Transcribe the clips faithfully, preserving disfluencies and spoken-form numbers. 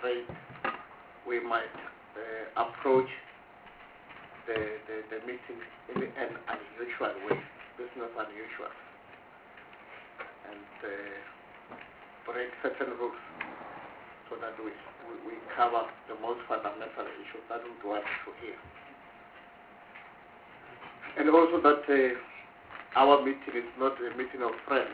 afraid we might uh, approach the, the, the meeting in an unusual way, business unusual, and uh, break certain rules so that we, we, we cover the most fundamental issues that we want to hear. And also that uh, our meeting is not a meeting of friends.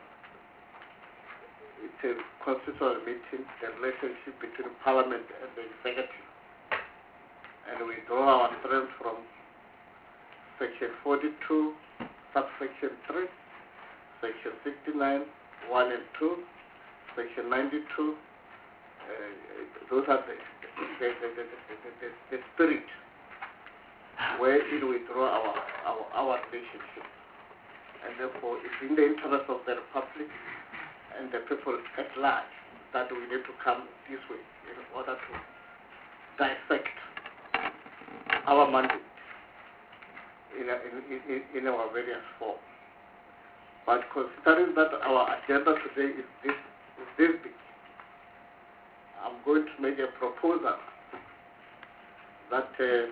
It's a constitutional meeting, the relationship between Parliament and the Executive. And we draw our strength from Section forty-two, subsection three, Section sixty-nine, one and two, Section ninety-two. Uh, those are the, the, the, the, the, the, the spirit wherein we draw our, our, our relationship. And therefore, it's in the interest of the Republic and the people at large that we need to come this way in order to dissect our mandate in, a, in, in, in our various forms. But considering that our agenda today is this, is this big, I'm going to make a proposal that uh,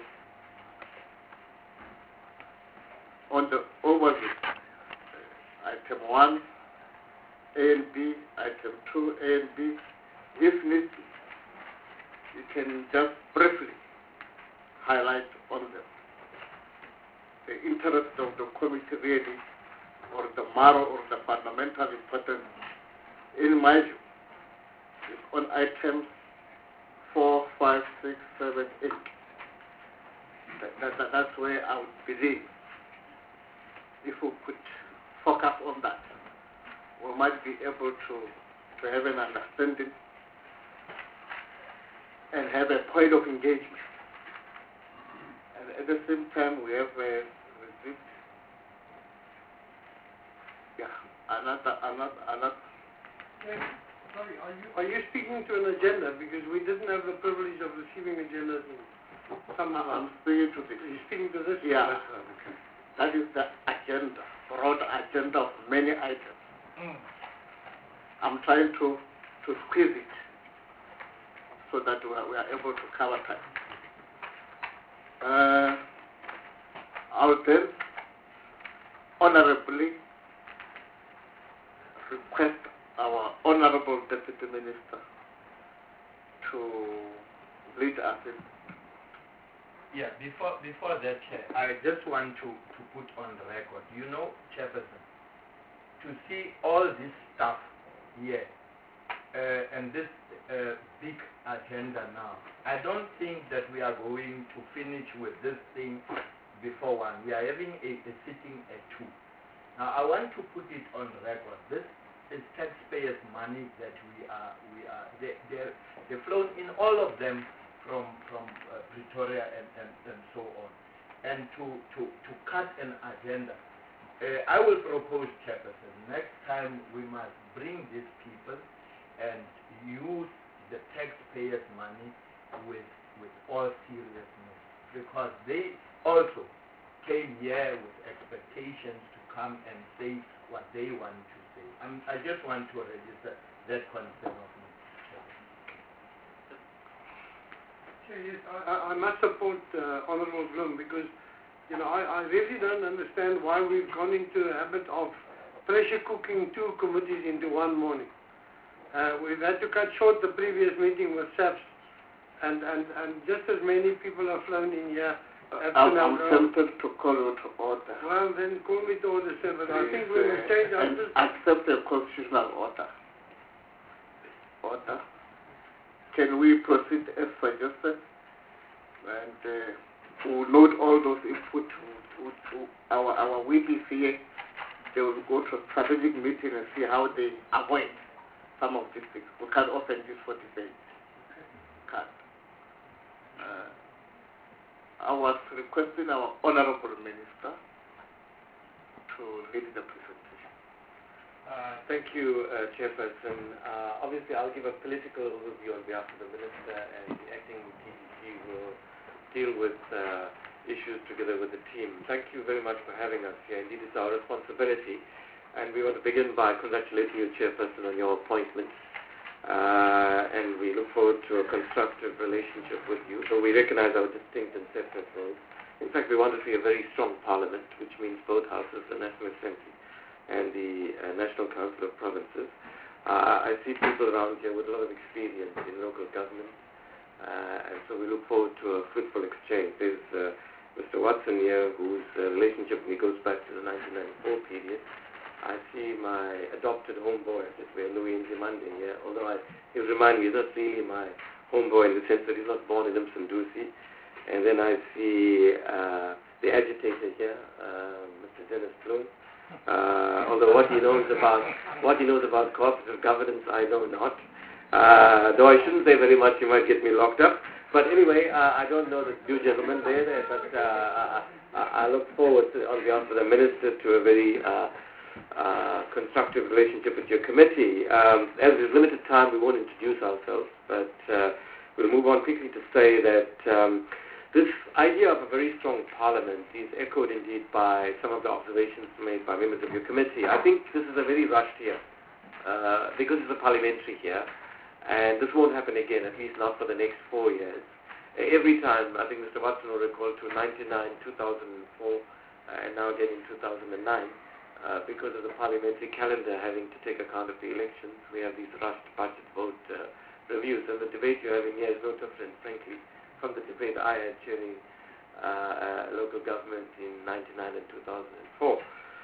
on the overview, uh, item one, A and B, item two, A and B, if need be, you can just briefly highlight on them. The interest of the committee really, or the marrow or the fundamental importance, in my view, is on items four, five, six, seven, eight. That, that, that, that's where I would believe if we could focus on that, we might be able to, to have an understanding and have a point of engagement. And at the same time, we have uh, received yeah, another, another, another. Sorry, are you, are you speaking to an agenda? Because we didn't have the privilege of receiving agendas in some of I'm speaking to this. Are you speaking to this? Yeah. Okay. That is the agenda, broad agenda of many items. Mm. I'm trying to, to squeeze it so that we are, we are able to cover time. Uh, I will then honorably request our Honorable Deputy Minister to lead us in. Yeah, before before that, Chair, I just want to, to put on the record, you know, Chairperson, to see all this stuff here uh, and this uh, big agenda now, I don't think that we are going to finish with this thing before one. We are having a, a sitting at two. Now, I want to put it on record. This is taxpayers' money that we are, we are, they, they're, they're flown in all of them from from uh, Pretoria and, and, and so on. And to, to, to cut an agenda, uh, I will propose, Chairperson, next time we must bring these people and use the taxpayers' money with, with all seriousness, because they also came here with expectations to come and say what they want to say. I'm, I just want to register that concern of me. Yes, I, I must support uh, Honourable Bloom, because, you know, I, I really don't understand why we've gone into a habit of pressure cooking two committees into one morning. Uh, we've had to cut short the previous meeting with S A P S, and, and, and just as many people are flown in here. I'm, I'm tempted to call you to order. Well, then call me to order, sir, but I think we must change our system. Accept the constitutional order. Order. Can we proceed as suggested? And uh, we'll note all those input. We'll, we'll, our our W B C A, they will go to a strategic meeting and see how they avoid some of these things. We can't often use for debate. Can't. Uh, I was requesting our Honorable Minister to lead the presentation. Uh, thank you, uh, Chairperson. Uh, obviously, I'll give a political overview on behalf of the Minister, and the acting T D C will deal with uh, issues together with the team. Thank you very much for having us here. Indeed, it's our responsibility, and we want to begin by congratulating you, Chairperson, on your appointment. Uh, and we look forward to a a constructive relationship with you, though we recognize our distinct and separate roles. In fact, we want to see a very strong parliament, which means both houses, the National Assembly and the uh, National Council of Provinces. Uh, I see people around here with a lot of experience in local government, uh, and so we look forward to a fruitful exchange. There's uh, Mister Watson here, whose uh, relationship with me goes back to the nineteen ninety-four period. I see my adopted homeboy, as it were, Louis Nzimande here, although I, he'll remind me, he's not really my homeboy in the sense that he's not born in Msunduzi. And then I see uh, the agitator here, uh, Mister Dennis Bloom. Uh, although what he knows about what he knows about cooperative governance, I know not. Uh, though I shouldn't say very much, he might get me locked up. But anyway, uh, I don't know the two gentlemen there, there but uh, I, I look forward, to, on behalf of the Minister, to a very uh, uh, constructive relationship with your committee. Um, as there's limited time, we won't introduce ourselves, but uh, we'll move on quickly to say that um, this idea of a very strong parliament is echoed indeed by some of the observations made by members of your committee. I think this is a very rushed year uh, because it's a parliamentary year, and this won't happen again, at least not for the next four years. Every time, I think Mister Watson will recall, to ninety-nine, two thousand four, uh, and now again in two thousand nine, uh, because of the parliamentary calendar having to take account of the elections, we have these rushed budget vote uh, reviews, and the debate you're having here is no different, frankly, from the debate I had during uh, uh, local government in ninety-nine and two thousand four.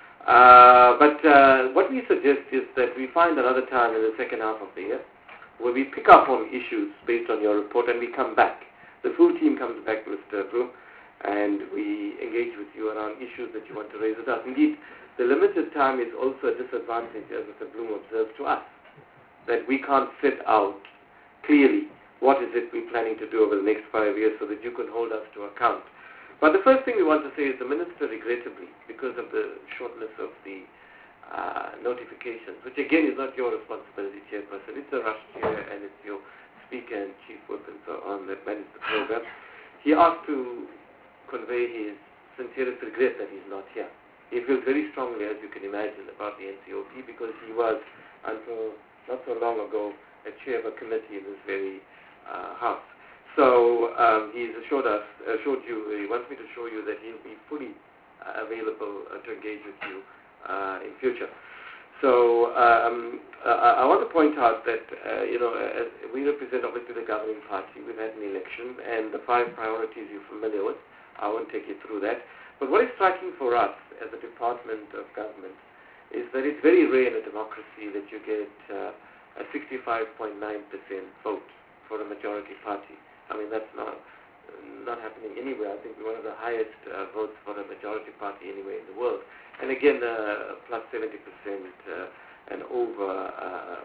Uh, but uh, what we suggest is that we find another time in the second half of the year where we pick up on issues based on your report and we come back. The full team comes back, Mister Bloom, and we engage with you around issues that you want to raise with us. Indeed, the limited time is also a disadvantage, as Mister Bloom observes, to us, that we can't set out clearly what is it we're planning to do over the next five years so that you can hold us to account. But the first thing we want to say is the Minister, regrettably, because of the shortness of the uh, notifications, which again is not your responsibility, Chairperson, it's a rushed year and it's your Speaker and Chief Whip and so on that manage the program. He asked to convey his sincerest regret that he's not here. He feels very strongly, as you can imagine, about the N C O P because he was, until not so long ago, a chair of a committee in this very Uh, house. So um, he's assured us, assured you, he wants me to show you that he'll be fully uh, available uh, to engage with you uh, in future. So um, uh, I want to point out that, uh, you know, as we represent obviously the governing party. We've had an election and the five priorities you're familiar with. I won't take you through that. But what is striking for us as a department of government is that it's very rare in a democracy that you get uh, a sixty-five point nine percent vote for a majority party. I mean, that's not not happening anywhere. I think we're one of the highest uh, votes for a majority party anywhere in the world. And again, uh, plus seventy percent uh, and over uh, uh,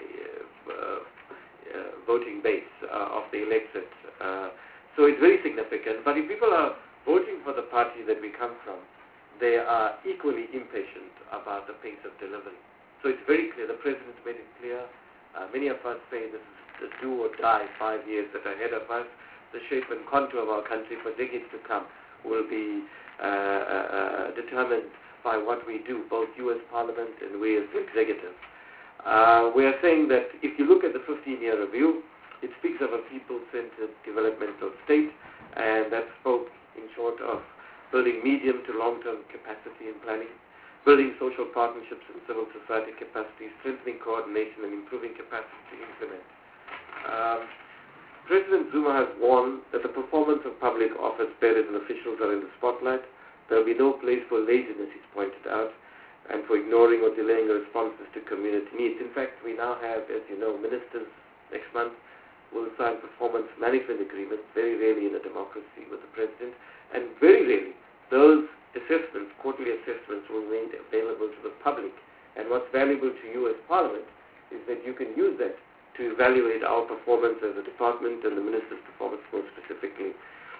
uh, voting base uh, of the electorate. Uh, so it's very significant. But if people are voting for the party that we come from, they are equally impatient about the pace of delivery. So it's very clear. The President's made it clear. Uh, many of us say this is the do or die five years that are ahead of us. The shape and contour of our country for decades to come will be uh, uh, determined by what we do, both you as Parliament and we as the executive. Uh, we are saying that if you look at the fifteen-year review, it speaks of a people-centered developmental state, and that spoke, in short, of building medium to long-term capacity in planning, building social partnerships and civil society capacity, strengthening coordination and improving capacity to implement. Um, President Zuma has warned that the performance of public office bearers and officials are in the spotlight. There will be no place for laziness, he's pointed out, and for ignoring or delaying responses to community needs. In fact, we now have, as you know, ministers next month will sign performance management agreements, very rarely in a democracy, with the President, and very rarely those assessments, quarterly assessments, will be made available to the public. And what's valuable to you as Parliament is that you can use that to evaluate our performance as a department and the Minister's performance more specifically.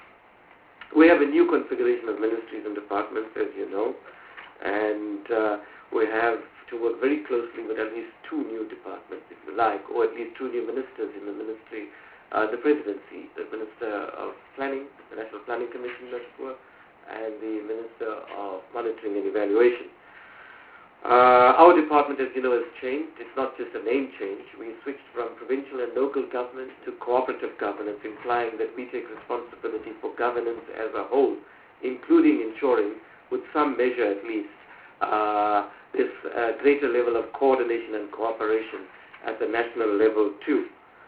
We have a new configuration of ministries and departments, as you know, and uh, we have to work very closely with at least two new departments, if you like, or at least two new ministers in the ministry, uh, the presidency, the Minister of Planning, the National Planning Commission, and the Minister of Monitoring and Evaluation. Uh, our department, as you know, has changed. It's not just a name change. We switched from provincial and local government to cooperative governance, implying that we take responsibility for governance as a whole, including ensuring, with some measure at least, uh, this uh, greater level of coordination and cooperation at the national level too.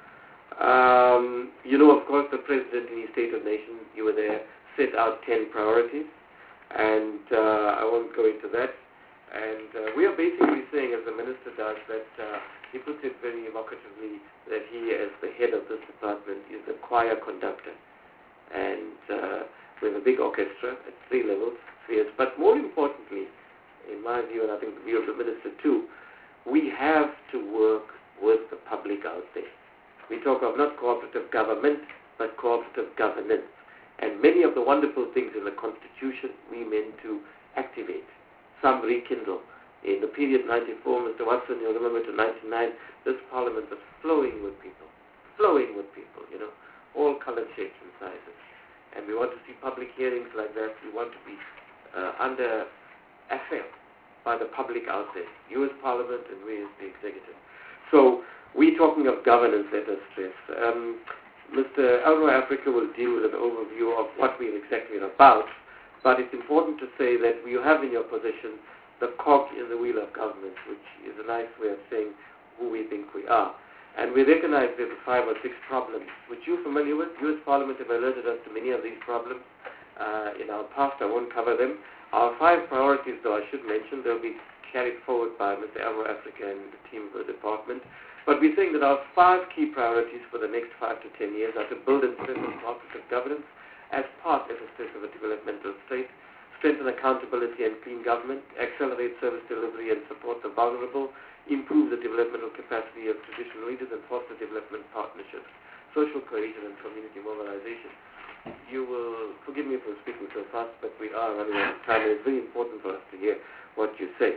Um, you know, of course, the President in his State of Nations, you were there, set out ten priorities, and uh, I won't go into that. And uh, we are basically saying, as the Minister does, that uh, he puts it very evocatively that he, as the head of this department, is the choir conductor. And uh, we have a big orchestra at three levels, spheres. But more importantly, in my view, and I think the view of the Minister too, we have to work with the public out there. We talk of not cooperative government, but cooperative governance. And many of the wonderful things in the Constitution we meant to activate. Some rekindle. In the period ninety-four, Mister Watson, you'll remember, to ninety-nine, this Parliament was flowing with people, flowing with people, you know, all colored shapes and sizes. And we want to see public hearings like that. We want to be uh, under assailed by the public out there, you as Parliament and we as the Executive. So we're talking of governance, let us stress. Um, Mister Elroy Africa will deal with an overview of what we're exactly about. But it's important to say that you have in your possession the cog in the wheel of government, which is a nice way of saying who we think we are. And we recognize there's five or six problems, which you're familiar with. You as Parliament have alerted us to many of these problems uh, in our past. I won't cover them. Our five priorities, though, I should mention, they'll be carried forward by Mister Elroy Africa and the team of the department. But we're saying that our five key priorities for the next five to ten years are to build and strengthen cooperative governance as part, as I said, of a developmental state, strengthen accountability and clean government, accelerate service delivery and support the vulnerable, improve the developmental capacity of traditional leaders and foster development partnerships, social cohesion and community mobilization. You will forgive me for speaking so fast, but we are running out of time and it's very important for us to hear what you say.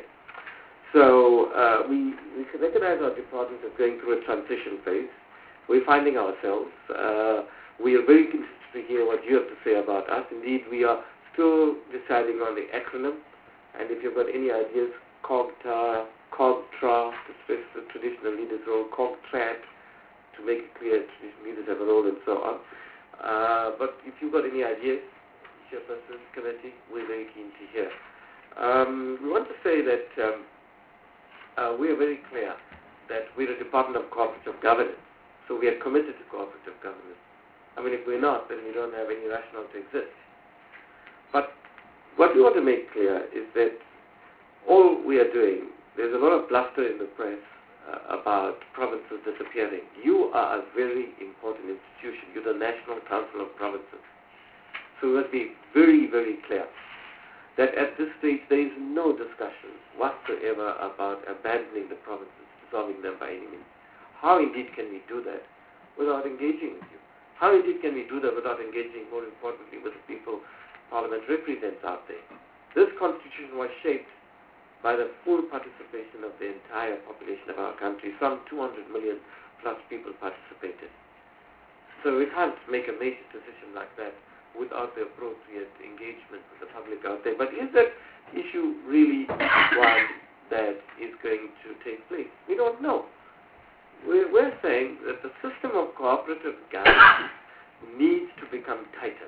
So uh, we, we recognize our department is going through a transition phase. We're finding ourselves. Uh, we are very interested to hear what you have to say about us. Indeed, we are still deciding on the acronym, and if you've got any ideas, COGTRA, COGTRA to stress the traditional leaders' role, COGTRAT to make it clear traditional leaders have a role, and so on. Uh, but if you've got any ideas, Chairperson Committee, we're very keen to hear. Um, we want to say that um, uh, we are very clear that we're a Department of Cooperative Governance, so we are committed to cooperative governance. I mean, if we're not, then we don't have any rationale to exist. But what we want to make clear is that all we are doing, there's a lot of bluster in the press uh, about provinces disappearing. You are a very important institution. You're the National Council of Provinces. So we must be very, very clear that at this stage there is no discussion whatsoever about abandoning the provinces, dissolving them by any means. How indeed can we do that without engaging with you? How indeed can we do that without engaging, more importantly, with the people Parliament represents out there? This Constitution was shaped by the full participation of the entire population of our country. Some two hundred million plus people participated. So we can't make a major decision like that without the appropriate engagement with the public out there. But is that issue really one that is going to take place? We don't know. We're, we're saying that the system of cooperative governance needs to become tighter.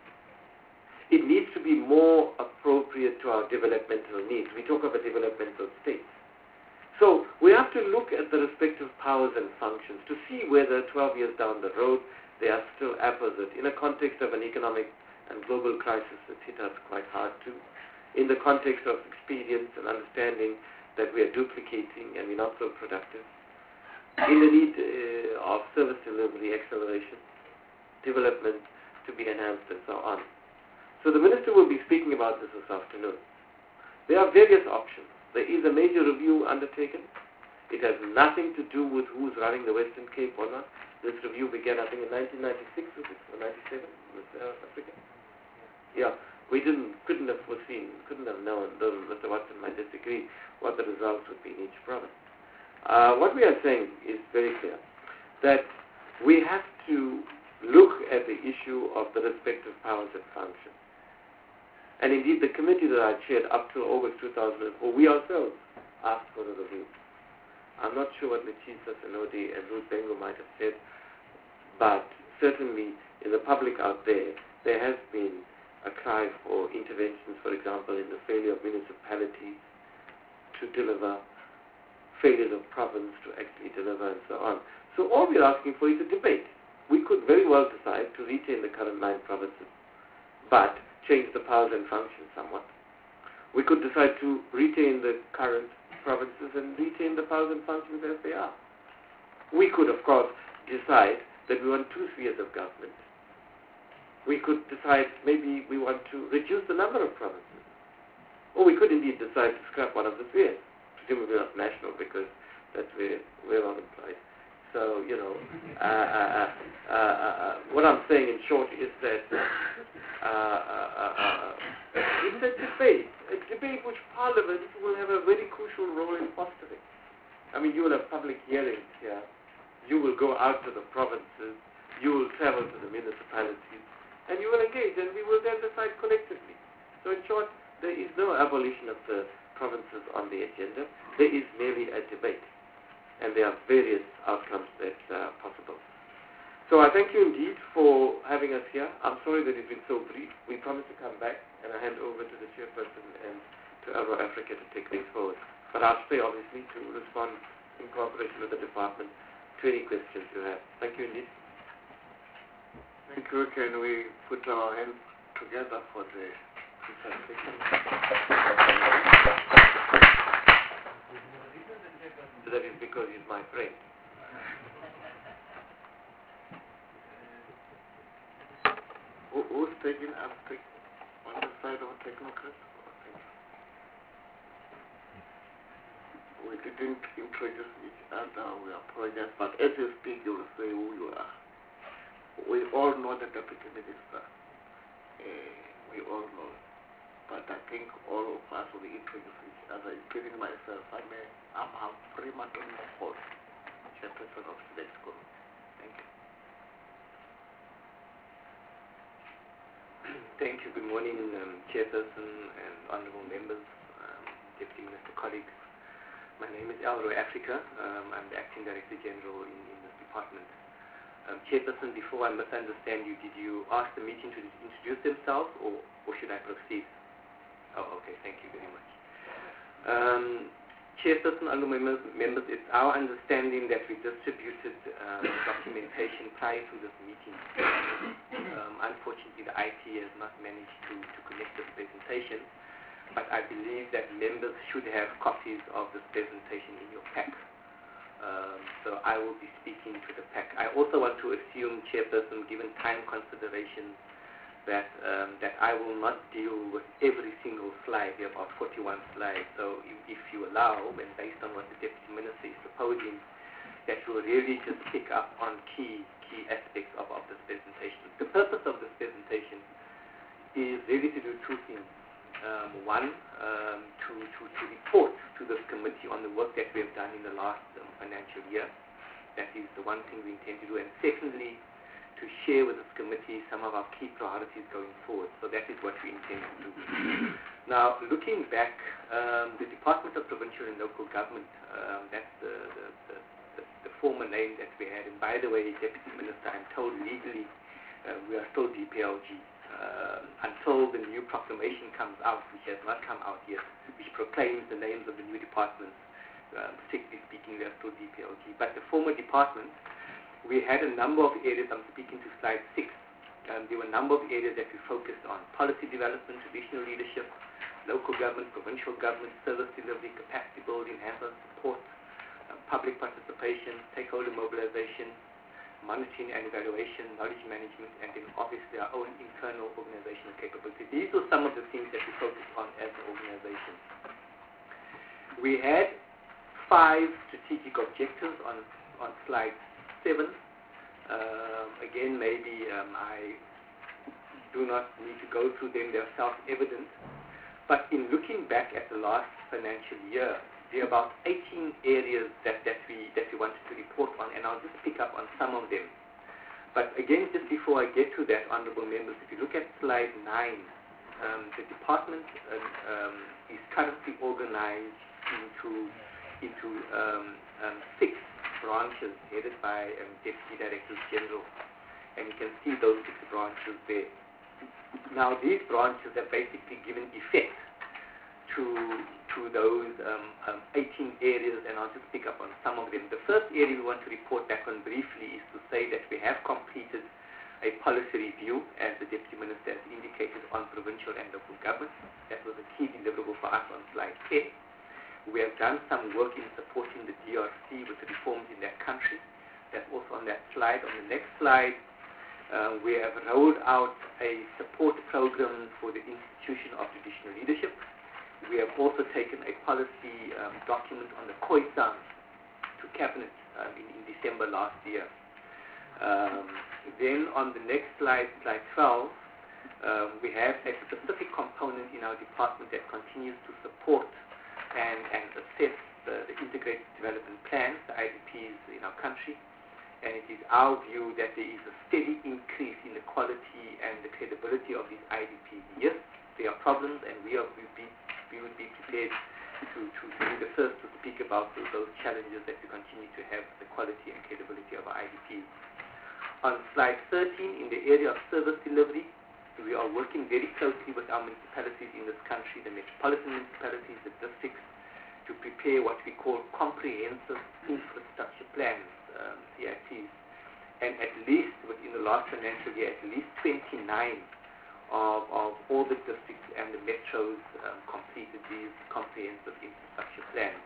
It needs to be more appropriate to our developmental needs. We talk of a developmental state. So we have to look at the respective powers and functions to see whether twelve years down the road they are still apposite in a context of an economic and global crisis that hit us quite hard too, in the context of experience and understanding that we are duplicating and we're not so productive, in the need uh, of service delivery, acceleration, development to be enhanced and so on. So the Minister will be speaking about this this afternoon. There are various options. There is a major review undertaken. It has nothing to do with who's running the Western Cape or not. This review began, I think, in nineteen ninety-six or ninety-seven, Mister Africa. Yeah, we didn't, couldn't have foreseen, couldn't have known, though Mister Watson might disagree, what the results would be in each province. Uh, what we are saying is very clear, that we have to look at the issue of the respective powers and functions. And indeed, the committee that I chaired up till August two thousand four, we ourselves asked for the review. I'm not sure what Leticia Senodi and Ruth Bengo might have said, but certainly in the public out there, there has been a cry for interventions, for example, in the failure of municipalities to deliver, failures of province to actually deliver, and so on. So all we're asking for is a debate. We could very well decide to retain the current nine provinces, but change the powers and functions somewhat. We could decide to retain the current provinces and retain the powers and functions as they are. We could, of course, decide that we want two spheres of government. We could decide maybe we want to reduce the number of provinces. Or we could indeed decide to scrap one of the spheres, presumably not national, because that's where we're all implied. So, you know, uh, uh, uh, uh, what I'm saying in short is that uh, uh, uh, it's a debate, a debate which Parliament will have a very crucial role in fostering. I mean, you will have public hearings here. You will go out to the provinces. You will travel to the municipalities. And you will engage, and we will then decide collectively. So in short, there is no abolition of the provinces on the agenda. There is merely a debate. And there are various outcomes that are possible. So I thank you indeed for having us here. I'm sorry that it's been so brief. We promise to come back, and I hand over to the chairperson and to Alro Africa to take things forward. But I'll stay, obviously, to respond in cooperation with the department to any questions you have. Thank you indeed. Thank you. Can we put our hands together for the presentation? That is because he's my friend. Who, who's taking up the, on the side of a technocrat? We didn't introduce each other. We apologize, but as you speak, you will say who you are. We all know the deputy minister. Uh, we all know. But I think all of us will introduce each other, including myself. I may, I'm, I'm pretty much on the phone, chairperson of Select School. Thank you. Thank you. Good morning, um, chairperson and honorable members, um, deputy minister colleagues. My name is Alro Africa. Um, I'm the acting director general in, in this department. Um, chairperson, before I misunderstand you, did you ask the meeting to introduce themselves, or, or should I proceed? Oh, okay. Thank you very much. Um, Chairperson, honorable members, members, it's our understanding that we distributed um, documentation prior to this meeting. Um, unfortunately, the I T has not managed to, to connect this presentation, but I believe that members should have copies of this presentation in your pack. Um, so I will be speaking to the pack. I also want to assume, Chairperson, given time considerations, that um, that I will not deal with every single slide. There are about forty-one slides. So if, if you allow, and based on what the Deputy Minister is proposing, that we'll really just pick up on key key aspects of, of this presentation. The purpose of this presentation is really to do two things. Um, one, um, to, to, to report to this committee on the work that we have done in the last um, financial year. That is the one thing we intend to do. And secondly, to share with this committee some of our key priorities going forward. So that is what we intend to do. Now, looking back, um, the Department of Provincial and Local Government, um, that's the, the, the, the, the former name that we had. And by the way, Deputy Minister, I'm told legally uh, we are still D P L G. Uh, until the new proclamation comes out, which has not come out yet, which proclaims the names of the new departments, uh, strictly speaking, we are still D P L G. But the former department, we had a number of areas. I'm speaking to slide six. Um, there were a number of areas that we focused on: policy development, traditional leadership, local government, provincial government, service delivery, capacity building, hands-on support, uh, public participation, stakeholder mobilization, monitoring and evaluation, knowledge management, and then obviously our own internal organizational capability. These were some of the things that we focused on as an organization. We had five strategic objectives on, on slide seven. Um, again, maybe um, I do not need to go through them, they're self-evident. But in looking back at the last financial year, there are about eighteen areas that, that, we, that we wanted to report on, and I'll just pick up on some of them. But again, just before I get to that, honorable members, if you look at slide nine, um, the department uh, um, is currently organized into into um, um, six branches headed by um, Deputy Directors General, and you can see those six branches there. Now, these branches have basically given effect to to those um, um, eighteen areas, and I'll just pick up on some of them. The first area we want to report back on briefly is to say that we have completed a policy review, as the Deputy Minister has indicated, on provincial and local government. That was a key deliverable for us on slide ten. We have done some work in supporting the D R C with the reforms in that country. That's also on that slide. On the next slide, uh, we have rolled out a support program for the institution of judicial leadership. We have also taken a policy um, document on the Khoisan to Cabinet um, in, in December last year. Um, then on the next slide, slide twelve, um, we have a specific component in our department that continues to support and, and assess the, the integrated development plans, the I D Ps in our country. And it is our view that there is a steady increase in the quality and the credibility of these I D Ps. Yes, there are problems, and we, are, we, be, we would be prepared to, to, to be the first to speak about those, those challenges that we continue to have, the quality and credibility of our I D Ps. On slide thirteen, in the area of service delivery, we are working very closely with our municipalities in this country, the metropolitan municipalities, the districts, to prepare what we call comprehensive infrastructure plans, um, C I Ps. And at least, within the last financial year, at least twenty-nine of, of all the districts and the metros um, completed these comprehensive infrastructure plans.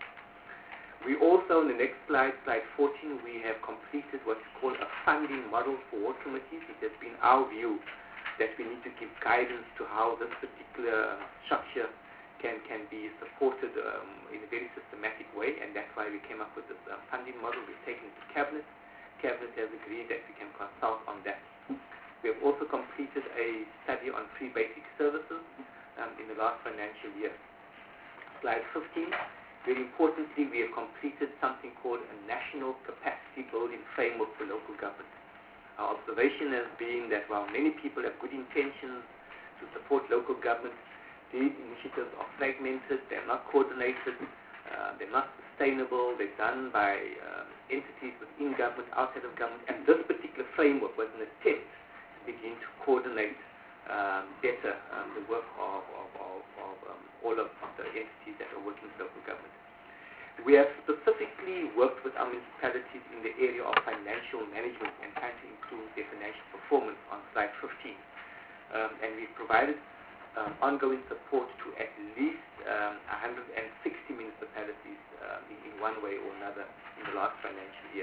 We also, in the next slide, slide fourteen, we have completed what's called a funding model for ward committees. It has been our view that we need to give guidance to how this particular structure can, can be supported um, in a very systematic way, and that's why we came up with this uh, funding model. We've taken it to Cabinet. Cabinet has agreed that we can consult on that. We have also completed a study on free basic services um, in the last financial year. Slide fifteen. Very importantly, we have completed something called a national capacity building framework for local government. Our observation has been that while many people have good intentions to support local government, these initiatives are fragmented, they're not coordinated, uh, they're not sustainable, they're done by um, entities within government, outside of government, and this particular framework was an attempt to begin to coordinate um, better um, the work of, of, of, of um, all of the entities that are working with local government. We have specifically worked with our municipalities in the area of financial management and trying to improve their financial performance on slide fifteen. Um, and we've provided um, ongoing support to at least um, one hundred sixty municipalities um, in, in one way or another in the last financial year.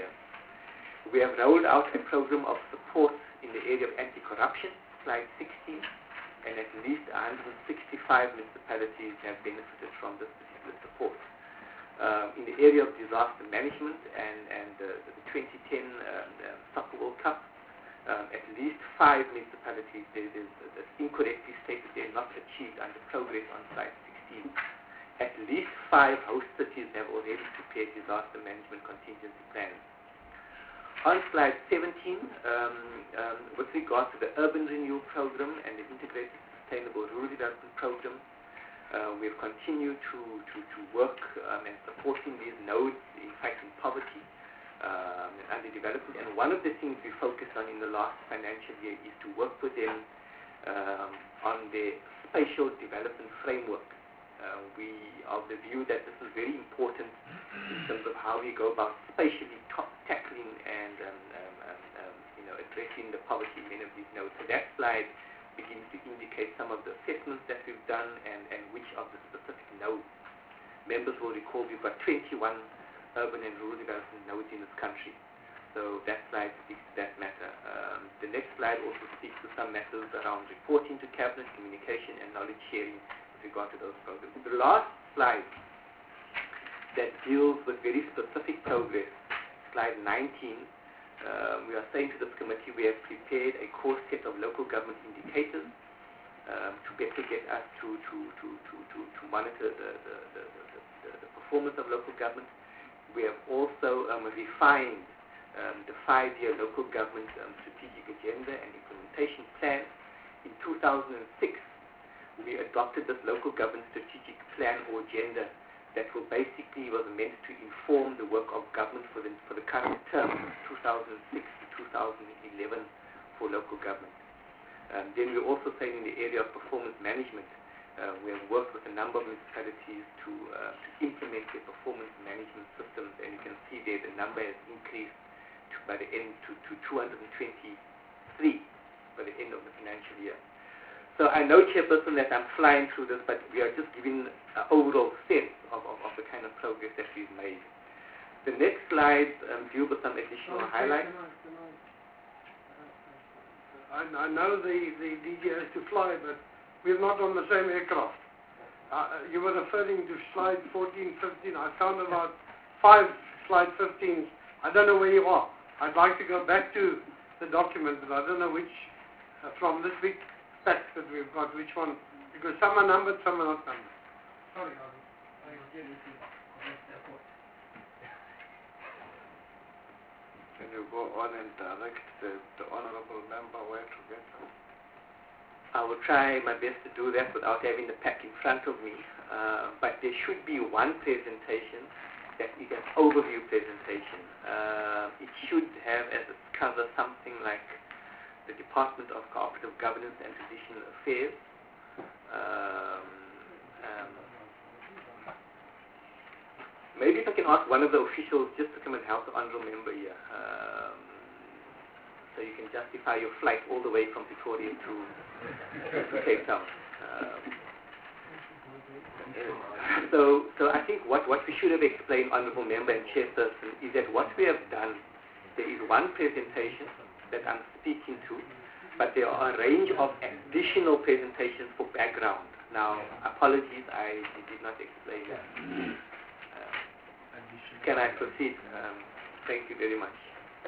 We have rolled out a program of support in the area of anti-corruption, slide sixteen, and at least one hundred sixty-five municipalities have benefited from this particular support. Uh, in the area of disaster management and, and uh, the twenty ten um, uh, Soccer World Cup, um, at least five municipalities, there is uh, incorrectly stated they are not achieved under progress on slide sixteen. At least five host cities have already prepared disaster management contingency plans. On slide seventeen, um, um, with regard to the Urban Renewal Program and the Integrated Sustainable Rural Development Program, uh, we have continued to, to, to work um, and supporting these nodes in fighting poverty um, and underdevelopment. And one of the things we focused on in the last financial year is to work with them um, on their spatial development framework. Uh, we are of the view that this is very important in terms of how we go about spatially top tackling and um, um, um, um, you know, addressing the poverty in many of these nodes. So that slide begins to indicate some of the assessments that we've done and, and which of the specific nodes. Members will recall we've got twenty-one urban and rural development nodes in this country. So that slide speaks to that matter. Um, the next slide also speaks to some matters around reporting to Cabinet, communication and knowledge sharing with regard to those programs. The last slide that deals with very specific progress, slide nineteen, um, we are saying to this committee we have prepared a core set of local government indicators um, to better get us to, to, to, to, to, to monitor the, the, the, the, the performance of local government. We have also um, refined um, the five-year local government um, strategic agenda and implementation plan. In two thousand six, we adopted this local government strategic plan or agenda that will basically was meant to inform the work of government for the, for the current term, two thousand six to two thousand eleven, for local government. Um, then we're also saying in the area of performance management, uh, we have worked with a number of municipalities to, uh, to implement their performance management systems, and you can see there the number has increased to, by the end to, to two hundred twenty-three by the end of the financial year. So I know, Chairperson, that I'm flying through this, but we are just giving an overall sense of, of, of the kind of progress that we've made. The next slide um, deals with some additional Okay, highlights. can I, can I, I, I know the, the D G has to fly, but we're not on the same aircraft. Uh, you were referring to slide fourteen, fifteen. I found about five slide fifteens. I don't know where you are. I'd like to go back to the document, but I don't know which, uh, from this big stack that we've got, which one, because some are numbered, some are not numbered. Sorry, Arvind. I get it. Can you go on and direct the, the honorable member where to get them? I will try my best to do that without having the pack in front of me, uh, but there should be one presentation that is an overview presentation. Uh, it should have as its cover something like the Department of Cooperative Governance and Traditional Affairs. Um, um, maybe if I can ask one of the officials just to come and help the honourable member here, um, so you can justify your flight all the way from Pretoria to, to Cape Town. Um, so, so I think what, what we should have explained, honourable member and chairperson, is that what we have done, there is one presentation that I'm speaking to, but there are a range of additional presentations for background. Now, apologies, I did not explain that. Uh, can I proceed? Um, thank you very much.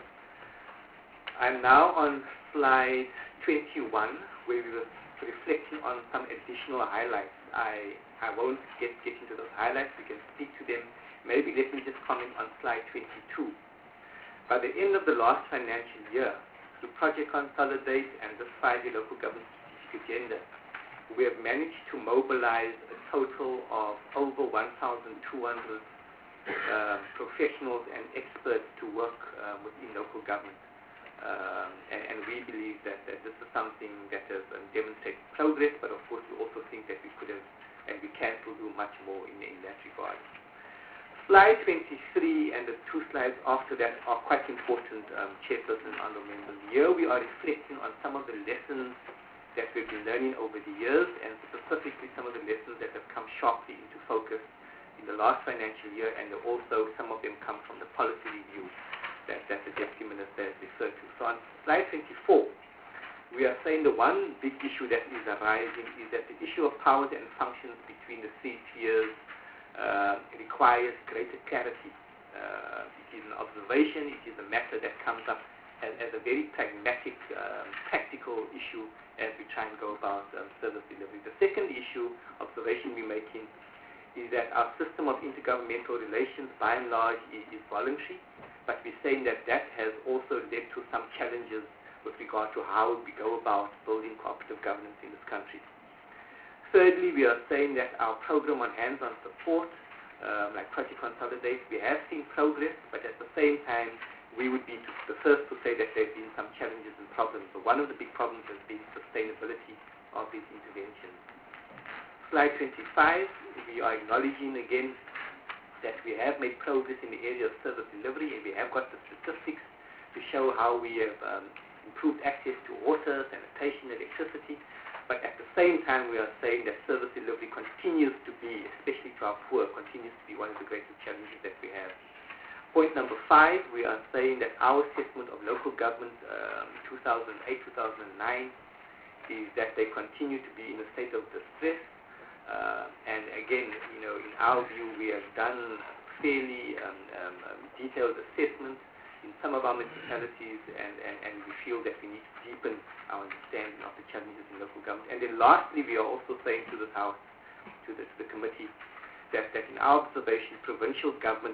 I'm now on slide twenty-one, where we were reflecting on some additional highlights. I, I won't get, get into those highlights, we can speak to them. Maybe let me just comment on slide twenty-two. By the end of the last financial year, through Project Consolidate and this five-year local government strategic agenda, we have managed to mobilize a total of over one thousand two hundred uh, professionals and experts to work uh, within local government. Um, and, and we believe that, that this is something that has um, demonstrated progress, but of course we also think that we could have and we can still do much more in, in that regard. Slide twenty-three and the two slides after that are quite important, um, Chairperson and honourable members. Here we are reflecting on some of the lessons that we've been learning over the years, and specifically some of the lessons that have come sharply into focus in the last financial year, and also some of them come from the policy review that, that the Deputy Minister has referred to. So on slide twenty-four, we are saying the one big issue that is arising is that the issue of powers and functions between the three tiers Uh, requires greater clarity. Uh, it is an observation, it is a matter that comes up as, as a very pragmatic, um, practical issue as we try and go about um, service delivery. The second issue, observation we're making, is that our system of intergovernmental relations, by and large, is, is voluntary, but we're saying that that has also led to some challenges with regard to how we go about building cooperative governance in this country. Thirdly, we are saying that our program on hands-on support, um, like Project Consolidate, we have seen progress, but at the same time, we would be to, the first to say that there have been some challenges and problems. So one of the big problems has been sustainability of these interventions. Slide twenty-five, we are acknowledging again that we have made progress in the area of service delivery, and we have got the statistics to show how we have um, improved access to water, sanitation, electricity. But at the same time, we are saying that service delivery continues to be, especially to our poor, continues to be one of the greatest challenges that we have. Point number five, we are saying that our assessment of local government um, two thousand eight to two thousand nine is that they continue to be in a state of distress. Uh, and again, you know, in our view, we have done fairly um, um, detailed assessments in some of our municipalities, and, and, and we feel that we need to deepen our understanding of the challenges in local government. And then lastly, we are also saying to this House, to the, to the committee, that, that in our observation, provincial government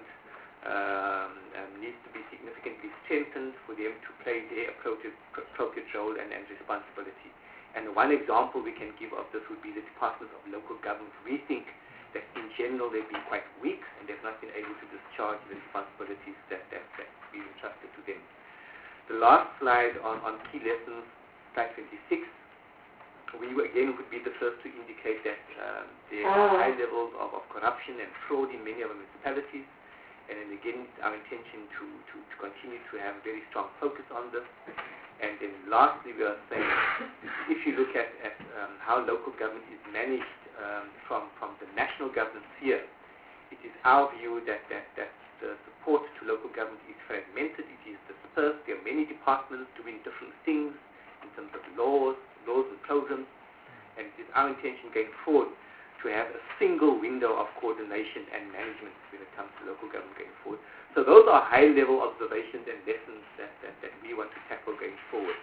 um, um, needs to be significantly strengthened for them to play their appropriate, appropriate role and, and responsibility. And one example we can give of this would be the Department of Local Government. We think that in general they've been quite weak and they've not been able to discharge the responsibilities that, that, that we entrusted to them. The last slide on, on key lessons, slide twenty-six, we again would be the first to indicate that um, there are high levels of, of corruption and fraud in many of our municipalities. And then again, it's our intention to, to, to continue to have a very strong focus on this. And then lastly, we are saying, if you look at, at um, how local government is managed um, from, from the national government sphere, it is our view that, that, that the support to local government is fragmented, it is dispersed, there are many departments doing different things in terms of laws, laws and programs, and it is our intention going forward to have a single window of coordination and management when it comes to local government going forward. So those are high-level observations and lessons that, that, that we want to tackle going forward.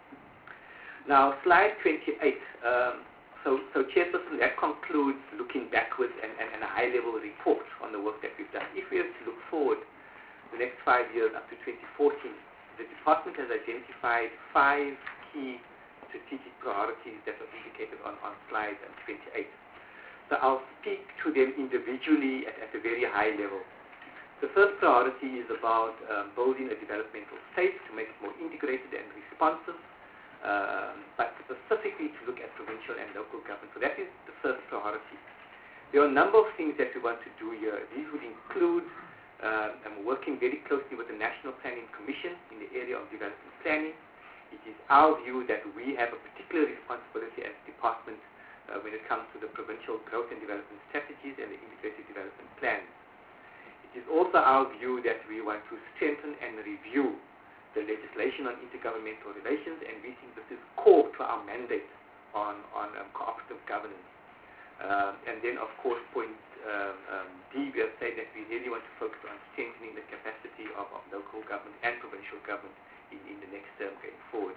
Now, slide twenty-eight. Um, so, so Chairperson, that concludes looking backwards and, and, and a high-level report on the work that we've done. If we have to look forward the next five years up to twenty fourteen, the department has identified five key strategic priorities that are indicated on, on slide twenty-eight. So I'll speak to them individually at, at a very high level. The first priority is about um, building a developmental state to make it more integrated and responsive, um, but specifically to look at provincial and local government. So that is the first priority. There are a number of things that we want to do here. These would include uh, um, working very closely with the National Planning Commission in the area of development planning. It is our view that we have a particular responsibility as a department uh, when it comes to the provincial growth and development strategies and the integrated development plans. It is also our view that we want to strengthen and review the legislation on intergovernmental relations, and we think this is core to our mandate on, on um, cooperative governance. Uh, and then, of course, point um, um, D, we have said that we really want to focus on strengthening the capacity of, of local government and provincial government in, in the next term going forward.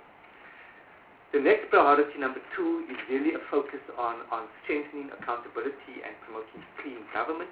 The next priority, number two, is really a focus on, on strengthening accountability and promoting clean government.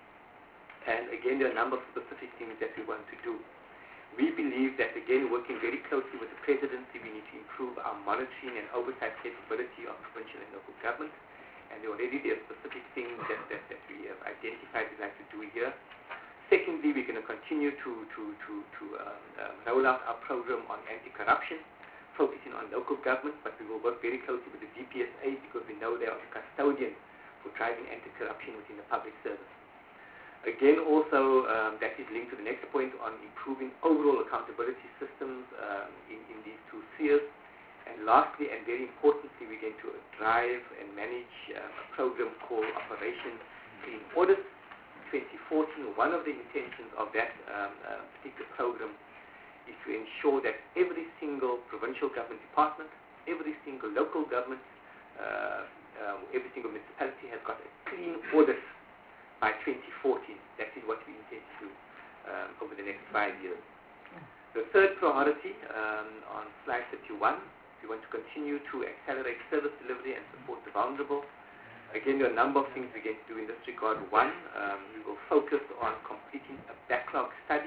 And again, there are a number of specific things that we want to do. We believe that, again, working very closely with the presidency, we need to improve our monitoring and oversight capability of provincial and local government. And there already there are specific things that, that, that we have identified we'd like to do here. Secondly, we're going to continue to, to, to, to um, um, roll out our program on anti-corruption, focusing on local government, but we will work very closely with the D P S A because we know they are the custodian for driving anti-corruption within the public service. Again, also, um, that is linked to the next point on improving overall accountability systems um, in, in these two spheres. And lastly, and very importantly, we're going to drive and manage um, a program called Operation Clean Audit twenty fourteen. One of the intentions of that um, uh, particular program is to ensure that every single provincial government department, every single local government, uh, uh, every single municipality has got a clean audit by twenty fourteen. That is what we intend to do um, over the next five years. The third priority um, on slide thirty-one, we want to continue to accelerate service delivery and support the vulnerable. Again, there are a number of things we're going to do in this regard. One, um, we will focus on completing a backlog study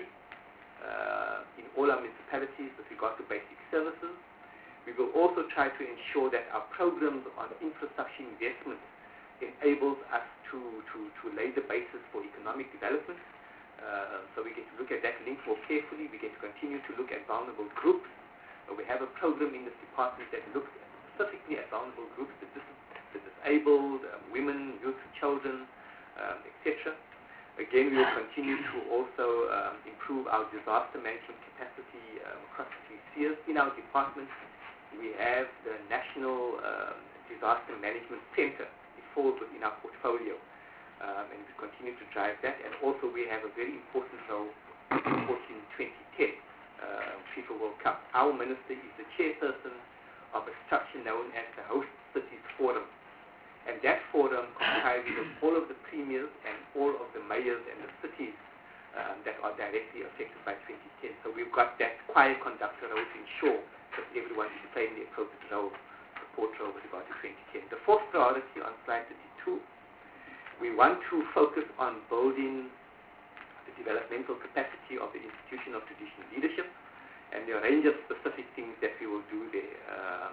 uh, in all our municipalities with regard to basic services. We will also try to ensure that our programs on infrastructure investment enables us to, to, to lay the basis for economic development. Uh, so we get to look at that link more carefully. We get to continue to look at vulnerable groups. Uh, we have a program in this department that looks specifically at vulnerable groups, the, dis the disabled, uh, women, youth, children, um, et cetera. Again, we will continue to also um, improve our disaster management capacity um, across the three spheres. In our department, we have the National um, Disaster Management Center. Falls within our portfolio, um, and we continue to drive that. And also we have a very important role in twenty ten uh, FIFA World Cup. Our minister is the chairperson of a structure known as the Host Cities Forum, and that forum comprises of all of the premiers and all of the mayors and the cities um, that are directly affected by twenty ten. So we've got that choir conductor role to ensure that everyone is playing the appropriate role with regard to twenty ten. The fourth priority on slide thirty-two, we want to focus on building the developmental capacity of the institution of traditional leadership, and there are a range of specific things that we will do there. Um,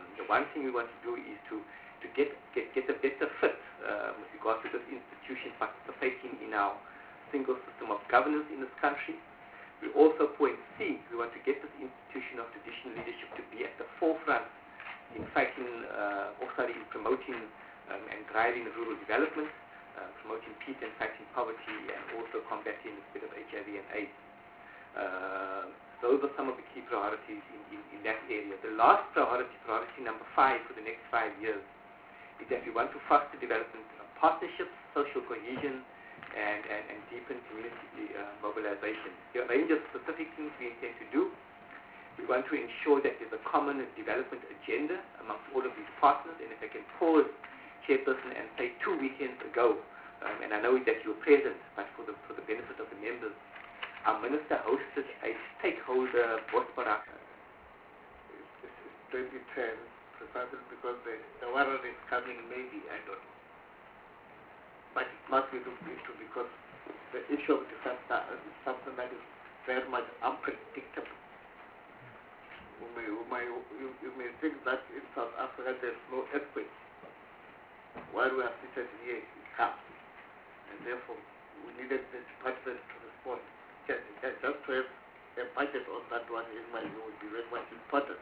the one thing we want to do is to, to get, get, get a better fit uh, with regard to this institution participating in our single system of governance in this country. We also, point C, we want to get this institution of traditional leadership to be at the forefront in fighting, uh, also in promoting um, and driving rural development, uh, promoting peace and fighting poverty, and also combating the spread of H I V and AIDS. Uh, those are some of the key priorities in, in, in that area. The last priority, priority number five for the next five years, is that we want to foster development of partnerships, social cohesion, and, and, and deepen community uh, mobilization. There are a range of specific things we intend to do. We want to ensure that there's a common development agenda amongst all of these partners. And if I can pause, Chairperson, and say two weekends ago, um, and I know that you were present, but for the, for the benefit of the members, our minister hosted a stakeholder Bosporak. It's, it's twenty ten, precisely because the, the warrant is coming maybe, I don't know. But it must be looked into because the issue of disaster is something that is very much unpredictable. You may, you may, you, you may think that in South Africa there's no earthquake. While we are seated here, it comes. And therefore, we needed the department to respond. Just, just to have a budget on that one, in my view, would be very much important.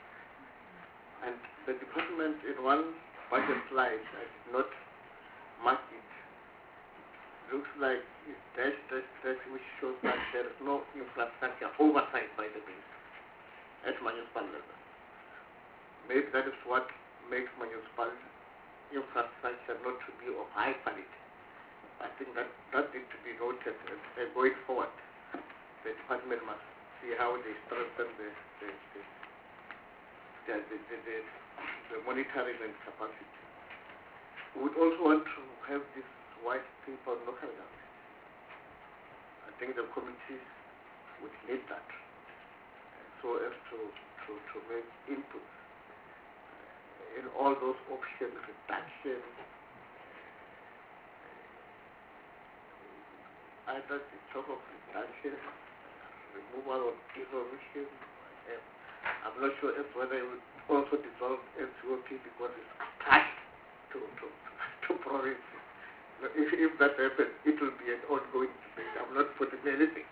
And the department, in one budget slide, I did not mark it. Looks like it's dash, dash, dash, which shows that there is no infrastructure oversight by the minister at municipal level. Maybe that is what makes municipal infrastructure not to be of high quality. I think that that needs to be noted, and, and going forward, the department must see how they strengthen the the, the, the, the, the, the, the monitoring and capacity. We would also want to have this white paper on local government. I think the committees would need that so as to, to, to make input uh, in all those options, reduction, uh, either the talk of reduction, removal of resolution. Uh, I'm not sure if whether it would also dissolve S O P because it's attached to, to, to provinces. If, if that happens, it will be an ongoing debate. I'm not putting anything.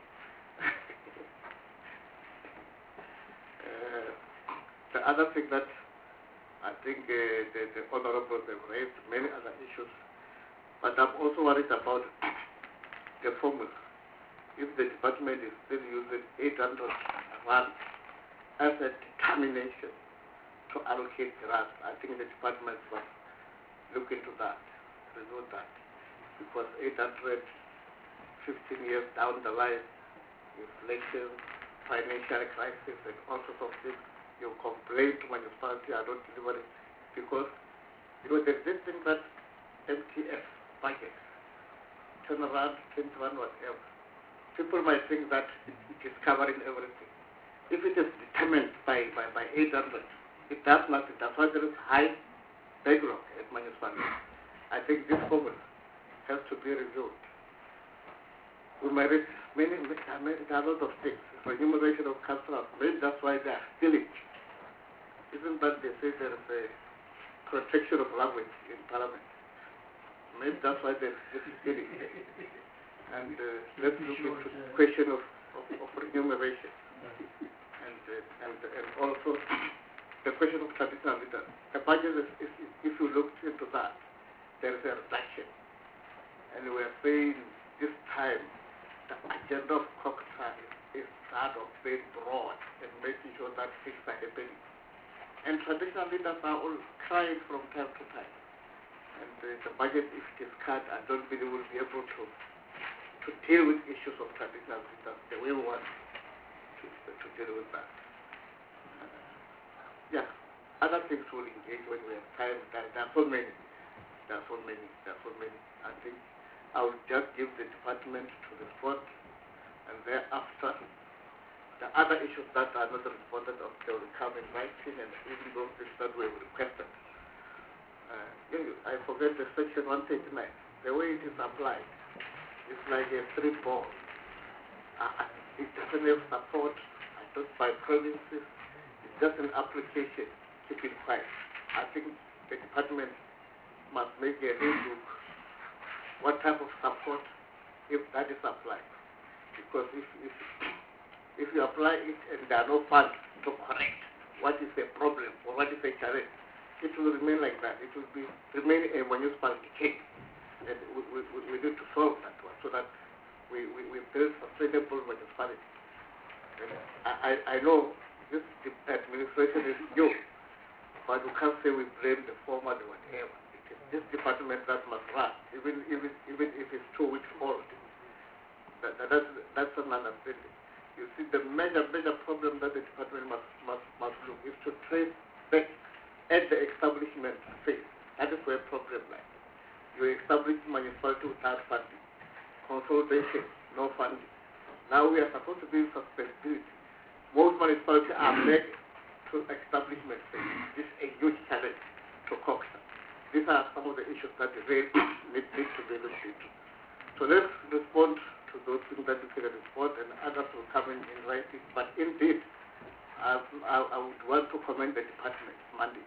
uh, the other thing that I think uh, the, the honourables have raised many other issues, but I'm also worried about the formula. If the department is still using eight hundred rand as a determination to allocate grants, I think the department must look into that, review that. Because eight hundred fifteen years down the line, inflation, financial crisis, and all sorts of things, you complain to municipality are not delivering because you know there's this thing that M T F budget, turn around, twenty-one, whatever. People might think that it, it is covering everything. If it is determined by, by, by eight hundred, it does nothing. That's why there is high backlog at municipality. I think this formula has to be reviewed. We might read many, many, a lot of things. Remuneration of councillors, maybe that's why they are stealing. Isn't that they say there is a protection of language in parliament? Maybe that's why they're just stealing. And uh, let's look into the question of, of, of remuneration. And, uh, and, and also the question of traditional leaders. The budget, is, is, if you look into that, there is a reduction. And we are saying this time the agenda of Cochrane is, is sort of very broad and making sure that things are happening. And traditional leaders are all crying from time to time. And uh, the budget, if it is cut, I don't believe we'll be able to to deal with issues of traditional leaders the way we want to, to deal with that. Uh, yeah, other things will engage when we have time. There, there are so many. There are so many. There are so many. I think I will just give the department to respond, and thereafter, the other issues that are not responded of, they will come in writing, and even those things that we have requested. Uh, I forget the section one thirty-nine. The way it is applied, it's like a three ball. Uh, it doesn't have support, I don't by provinces. It's just an application. keep it quiet. I think the department must make a relook what type of support, if that is applied. Because if, if, if you apply it and there are no funds to correct what is the problem or what is the challenge, it will remain like that. It will be remain a municipality cake. And we, we, we need to solve that one so that we, we, we build sustainable municipality. And I, I, I know this administration is new, but we can't say we blame the former or whatever. It is this department that must run, even, even, even if it's two weeks old. That, that, that's, that's an understanding. You see, the major, major problem that the department must, must, must look is to trace back at the establishment phase. That is where problem lies. You establish municipality without funding. Consolidation, no funding. Now we are supposed to be sustainability. Most municipalities are led to establishment phase. This is a huge challenge to Coxsackie. These are some of the issues that really need, need to be looked into. So let's respond to those things that we can respond, and others will come in, in writing. But indeed, I, I, I would want to commend the department's mandate.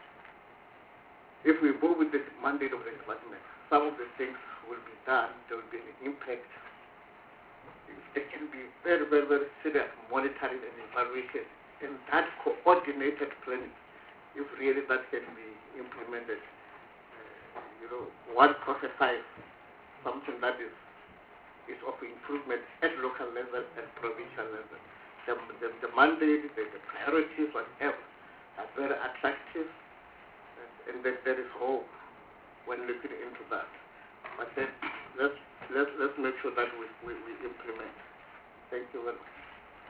If we move with the mandate of the department, some of the things will be done, there will be an impact. There can be very, very, very serious monitoring and evaluation, and that coordinated planning, if really that can be implemented, uh, you know, one prophesies something that is, is of improvement at local level and provincial level. The, the, the mandate, the, the priorities, whatever, are very attractive. And that there is hope when looking into that. But then let's let's let's make sure that we we, we implement. Thank you very much.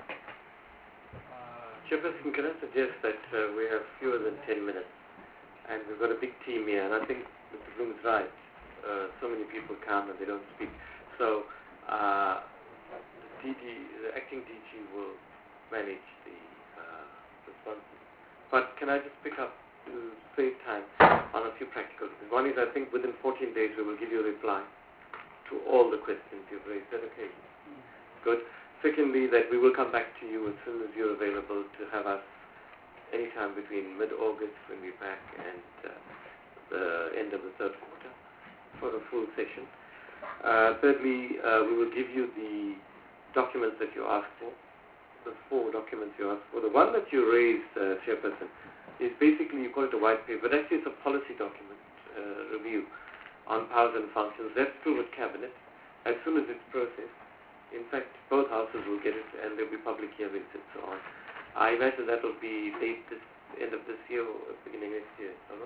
Uh, Chairperson, can I suggest that uh, we have fewer than ten minutes, and we've got a big team here, and I think Mister Bloom is right. Uh, so many people come and they don't speak. So uh, the D D, the acting D G, will manage the uh, responses. But can I just pick up to save time on a few practical things? One is, I think within fourteen days we will give you a reply to all the questions you've raised. Is that okay? Mm. Good. Secondly, that we will come back to you as soon as you're available to have us anytime between mid-August when we're back and uh, the end of the third quarter for a full session. Uh, thirdly, uh, we will give you the documents that you asked for, the four documents you asked for. The one that you raised, uh, Chairperson, is basically, you call it a white paper, but actually it's a policy document uh, review on powers and functions. That's through with Cabinet. As soon as it's processed, in fact, both houses will get it, and there'll be public hearings and so on. I imagine that will be late this end of this year or beginning next year. Or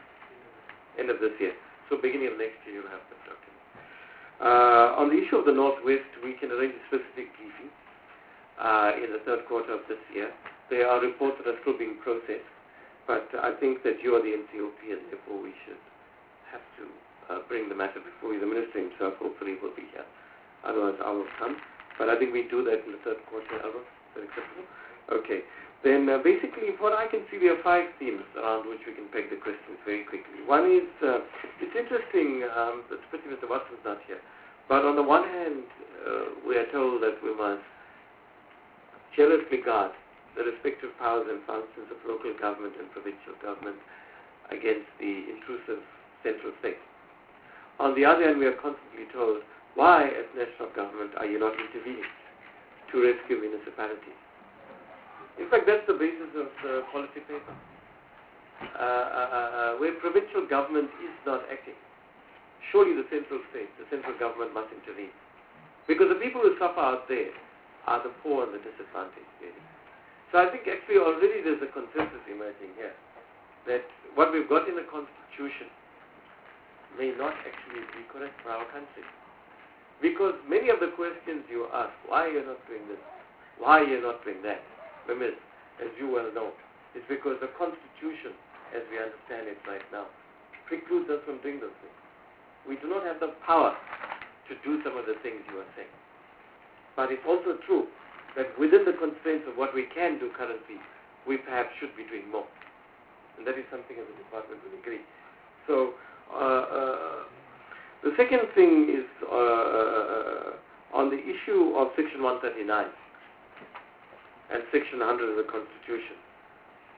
end of this year. So beginning of next year, you'll have that document. Uh, on the issue of the Northwest, we can arrange a specific briefing uh, in the third quarter of this year. There are reports that are still being processed. But I think that you are the N C O P, and therefore we should have to uh, bring the matter before you. The Minister himself hopefully will be here. Otherwise, I will come. But I think we do that in the third quarter. Alva, is that acceptable? Okay. Then uh, basically, what I can see, there are five themes around which we can peg the questions very quickly. One is, uh, it's interesting, um, it's pity Mister Watson's not here. But on the one hand, uh, we are told that we must jealously guard the respective powers and functions of local government and provincial government against the intrusive central state. On the other hand, we are constantly told, why as national government are you not intervening to rescue municipalities? In fact, that's the basis of the policy paper. Uh, uh, uh, where provincial government is not acting, surely the central state, the central government must intervene. Because the people who suffer out there are the poor and the disadvantaged, really. So I think actually already there's a consensus emerging here that what we've got in the Constitution may not actually be correct for our country. Because many of the questions you ask, why are you not doing this? Why are you not doing that? Remember, as you well know, it's because the Constitution, as we understand it right now, precludes us from doing those things. We do not have the power to do some of the things you are saying. But it's also true that within the constraints of what we can do currently, we perhaps should be doing more. And that is something as a department we agree. So, uh, uh, the second thing is uh, on the issue of Section one thirty-nine and Section one hundred of the Constitution.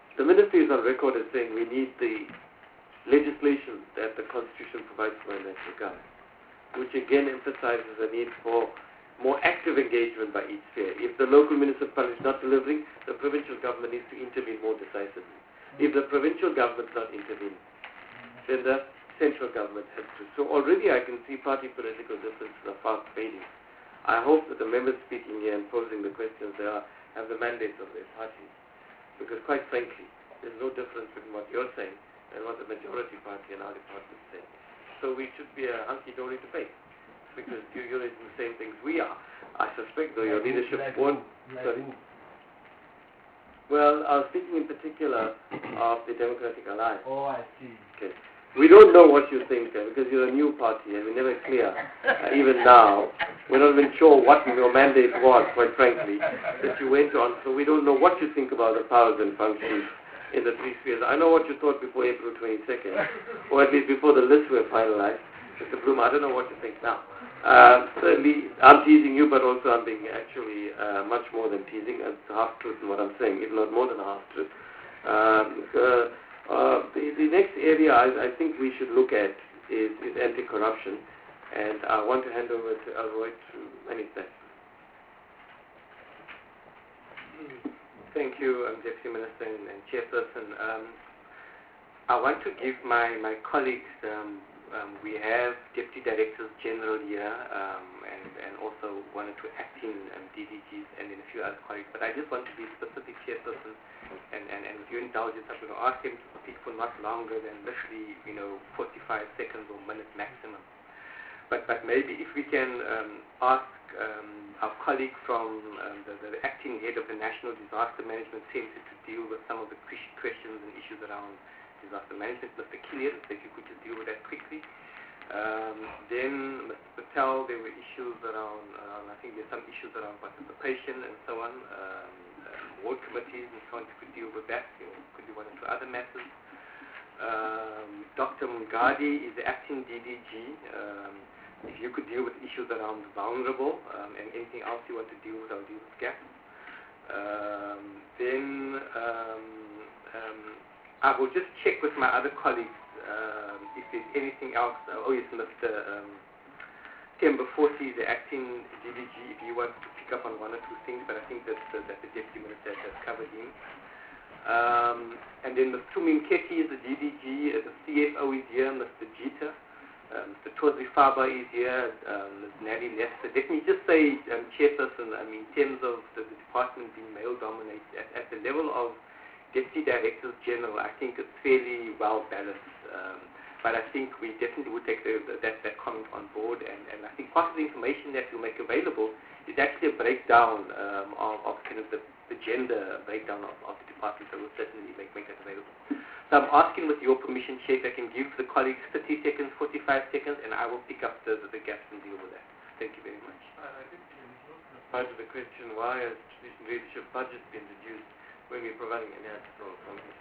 the Ministry is on record as saying we need the legislation that the Constitution provides for in that regard, which again emphasizes the need for more active engagement by each sphere. If the local municipality is not delivering, the provincial government needs to intervene more decisively. If the provincial government is not intervening, then the central government has to. So already I can see party political differences are fast fading. I hope that the members speaking here and posing the questions they are, have the mandates of their parties. Because quite frankly, there's no difference between what you're saying and what the majority party and our department is saying. So we should be a hunky-dory debate. Because you, you're in the same things we are. I suspect, though, your leadership won't. Sorry. Well, I was speaking in particular of the Democratic Alliance. Oh, I see. Okay. We don't know what you think, uh, because you're a new party, and we're never clear, uh, even now. We're not even sure what your mandate was, quite frankly, that you went on. So we don't know what you think about the powers and functions in the three spheres. I know what you thought before April twenty-second, or at least before the lists were finalized. Mister Bloom, I don't know what you think now. Uh, certainly, I'm teasing you, but also I'm being actually uh, much more than teasing. It's a half-truth in what I'm saying, if not more than a half-truth. Um, uh, uh, the, the next area I, I think we should look at is, is anti-corruption, and I want to hand over to Elroy to many thanks. Thank you, um, Deputy Minister and, and Chairperson. Um, I want to give my, my colleagues um, Um, we have Deputy Directors General here um, and, and also one or two acting um, D D Gs and then a few other colleagues. But I just want to be specific, Chairperson, and, and, and with your indulgence, I'm going to ask him to speak for not longer than literally, you know, forty-five seconds or minutes maximum. But, but maybe if we can um, ask um, our colleague from um, the, the acting head of the National Disaster Management Center to deal with some of the questions and issues around disaster management, Mister Killian, if you could just deal with that quickly. Um, then Mister Patel, there were issues around, uh, I think there's some issues around participation and so on, um, um, ward committees and so on, if you could deal with that, you know, could be one or two other matters. Um, Doctor Mungadi is the acting D D G. Um, if you could deal with issues around vulnerable um, and anything else you want to deal with, I'll deal with gaps. Um, then um, um, I will just check with my other colleagues um, if there's anything else. Uh, oh yes, Mister Um, Temba Forty, the acting D D G, if you want to pick up on one or two things, but I think that, uh, that the Deputy Minister has covered him. Um, and then Mister Tumi Mketi is the D D G, uh, the C F O is here, Mister Jeter, uh, Mister Todri Faba is here, um, Miz Nally Lester. Let me just say, um, Chairperson, I mean, in terms of the, the department being male-dominated, at, at the level of Deputy Directors General, I think it's fairly well balanced. Um, but I think we definitely would take the, the, that, that comment on board. And, and I think part of the information that we'll make available is actually a breakdown um, of, of kind of the, the gender breakdown of, of the department. So we'll certainly make, make that available. So I'm asking, with your permission, Chair, if I can give the colleagues thirty seconds, forty-five seconds, and I will pick up the, the, the gaps and deal with that. Thank you very much. I think part of the question, why has traditional leadership budget been reduced when we're providing an answer from this?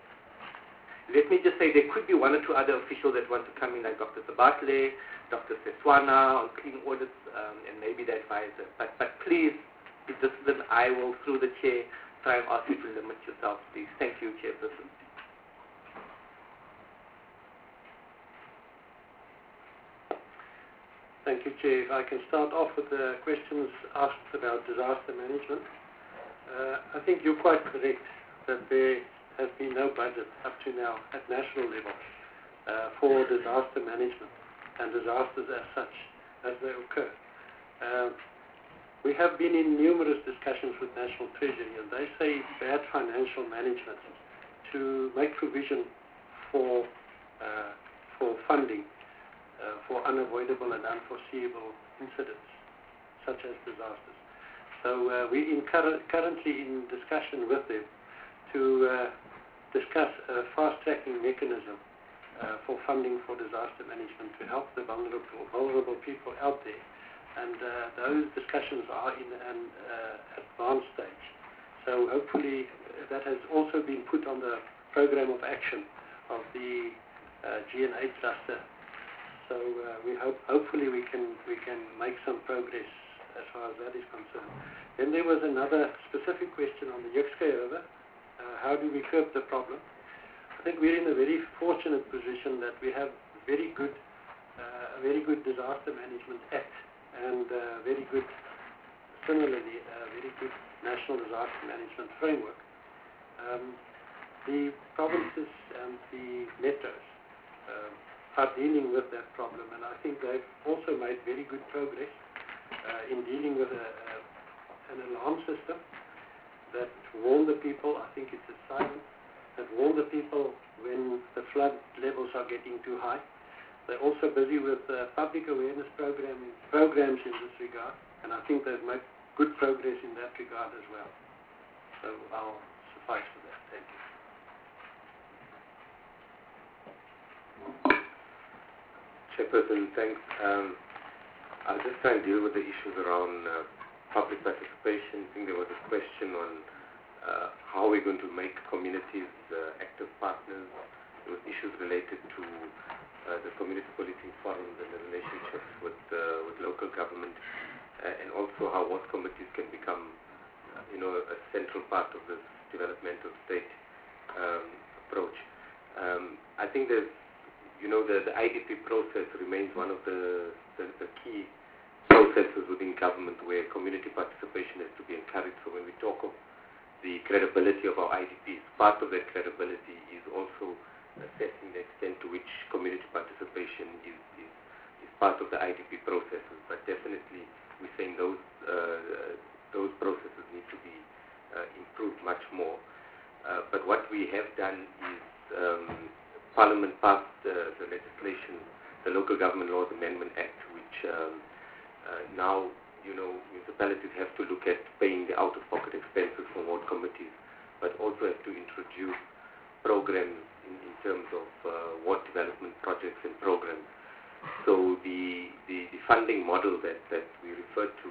Let me just say there could be one or two other officials that want to come in, like Doctor Sabatle, Doctor Seswana on clean audits, um, and maybe the advisor. But, but please, be disciplined. I will, through the chair, try and ask you to limit yourself, please. Thank you, Chairperson. Thank you, Chair. If I can start off with the questions asked about disaster management. Uh, I think you're quite correct that there has been no budget up to now at national level uh, for disaster management and disasters as such as they occur. Uh, we have been in numerous discussions with National Treasury, and they say it's bad financial management to make provision for uh, for funding uh, for unavoidable and unforeseeable incidents such as disasters. So uh, we're in cur currently in discussion with them to uh, discuss a fast-tracking mechanism uh, for funding for disaster management to help the vulnerable, vulnerable people out there. And uh, those discussions are in an uh, advanced stage. So hopefully that has also been put on the program of action of the uh, G N A cluster. So uh, we hope, hopefully we can, we can make some progress as far as that is concerned. Then there was another specific question on the Yukskay River. Uh, how do we curb the problem? I think we're in a very fortunate position that we have very good, uh, a very good Disaster Management Act and uh, very good, similarly, a very good National Disaster Management Framework. Um, the provinces and the metros uh, are dealing with that problem, and I think they've also made very good progress uh, in dealing with a, a, an alarm system that warn the people. I think it's a siren that warn the people when the flood levels are getting too high. They're also busy with uh, public awareness program, programs in this regard, and I think they've made good progress in that regard as well. So I'll suffice for that. Thank you. Chairperson, thanks. Um, I'll just try and deal with the issues around uh, public participation. I think there was a question on uh, how we're going to make communities uh, active partners. There was issues related to uh, the community policing forums and the relationships with uh, with local government, uh, and also how ward committees can become, uh, you know, a central part of this developmental state um, approach. Um, I think there's, you know, the, the I D P process remains one of the, the, the key processes within government where community participation has to be encouraged. So when we talk of the credibility of our I D Ps, part of that credibility is also assessing the extent to which community participation is, is, is part of the I D P processes. But definitely we're saying those, uh, those processes need to be uh, improved much more. Uh, but what we have done is um, Parliament passed uh, the legislation, the Local Government Laws Amendment Act, which um, uh, now, you know, municipalities have to look at paying the out-of-pocket expenses for ward committees, but also have to introduce programs in, in terms of uh, ward development projects and programs. So the, the, the funding model that, that we referred to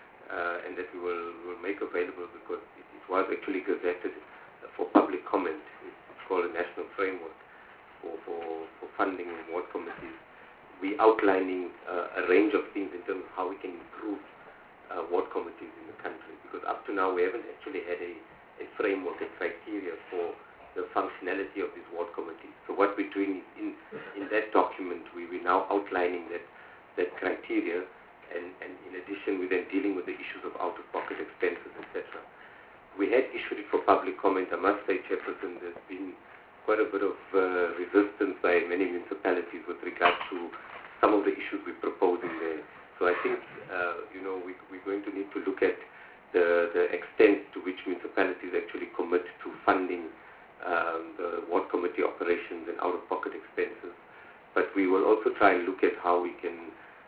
uh, and that we will, will make available, because it, it was actually gazetted for public comment, it's called a national framework for, for, for funding ward committees. We're outlining uh, a range of things in terms of how we can improve uh, ward committees in the country, because up to now we haven't actually had a, a framework, a criteria for the functionality of these ward committees. So what we're doing is in, in that document, we, we're now outlining that, that criteria, and, and in addition we're then dealing with the issues of out-of-pocket expenses, et cetera. We had issued it for public comment. I must say, Chairperson, there's been quite a bit of uh, resistance by many municipalities with regard to some of the issues we're proposing there. So I think, uh, you know, we, we're going to need to look at the, the extent to which municipalities actually commit to funding um, the ward committee operations and out-of-pocket expenses. But we will also try and look at how we can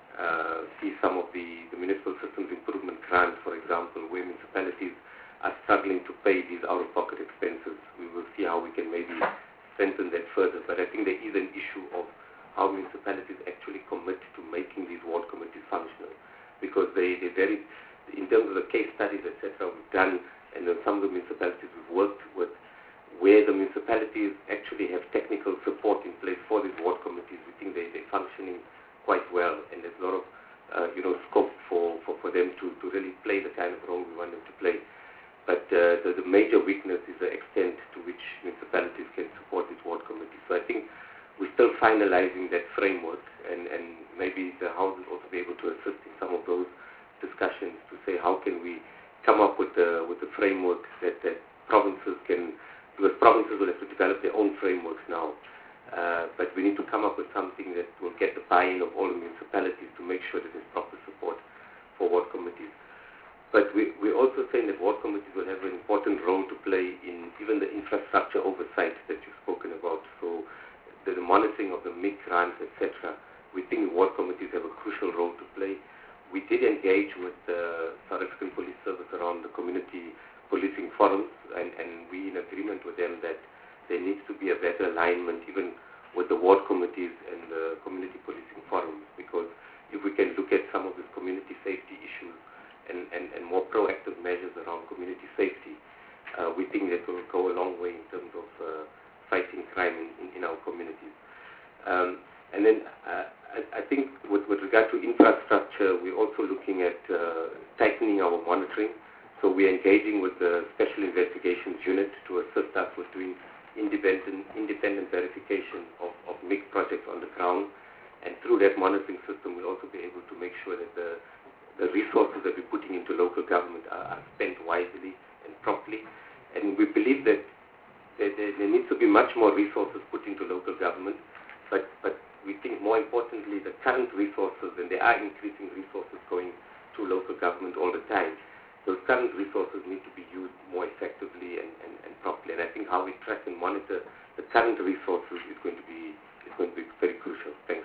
uh, see some of the, the municipal systems improvement grants, for example, where municipalities are struggling to pay these out-of-pocket expenses. We will see how we can maybe strengthen that further. But I think there is an issue of how municipalities actually commit to making these ward committees functional, because they, they very, in terms of the case studies, et cetera, we've done, and then some of the municipalities we've worked with, where the municipalities actually have technical support in place for these ward committees, we think they, they're functioning quite well, and there's a lot of, uh, you know, scope for, for, for them to, to really play the kind of role we want them to play. But uh, the, the major weakness is the extent to which municipalities can support these ward committees. So I think we're still finalizing that framework, and, and maybe the House will also be able to assist in some of those discussions to say how can we come up with the, with the framework that, that provinces can, because provinces will have to develop their own frameworks now. Uh, but we need to come up with something that will get the buy-in of all the municipalities to make sure that there's proper support for ward committees. But we, we're also saying that ward committees will have an important role to play in even the infrastructure oversight that you've spoken about. So the, the monitoring of the M I C grants, et cetera. We think ward committees have a crucial role to play. We did engage with the South African Police Service around the community policing forums, and, and we in agreement with them that there needs to be a better alignment even with the ward committees and the community policing forums, because if we can look at some of these community safety issues and, and, and more proactive measures around community safety, uh, we think that will go a long way in terms of uh, fighting crime in, in, in our communities. Um, and then uh, I, I think with, with regard to infrastructure, we're also looking at uh, tightening our monitoring. So we're engaging with the Special Investigations Unit to assist us with doing independent, independent verification of, of M I C projects on the ground. And through that monitoring system, we'll also be able to make sure that the, the resources that we're putting into local government are, are spent wisely and properly. And we believe that there, there, there needs to be much more resources put into local government, but, but we think more importantly the current resources, and there are increasing resources going to local government all the time, those current resources need to be used more effectively and, and, and properly. And I think how we track and monitor the current resources is going to be, is going to be very crucial. Thanks.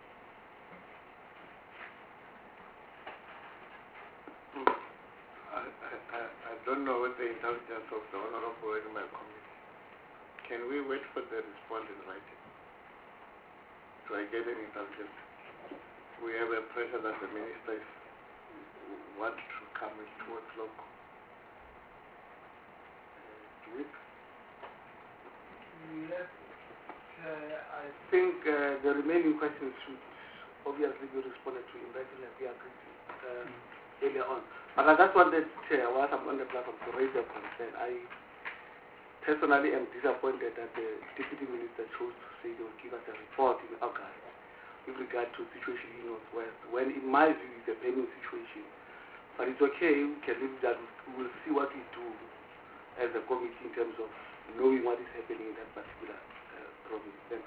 I, I, I don't know what the intelligence of the Honorable Animal Committee. Can we wait for the response in writing? Do I get any intelligence? We have a pressure that the minister want to come at two o'clock. Uh, week. Yes. Uh, I think uh, the remaining questions should obviously be responded to in writing like we agreed uh, mm. earlier on. But I just wanted, Chair, whilst I'm on the platform, to raise a concern. I personally am disappointed that the Deputy Minister chose to say they will give us a report in August with regard to the situation in Northwest, when in my view it's a pending situation. But it's okay, we can leave that, we will see what we do as a committee in terms of knowing what is happening in that particular uh, province. Thanks.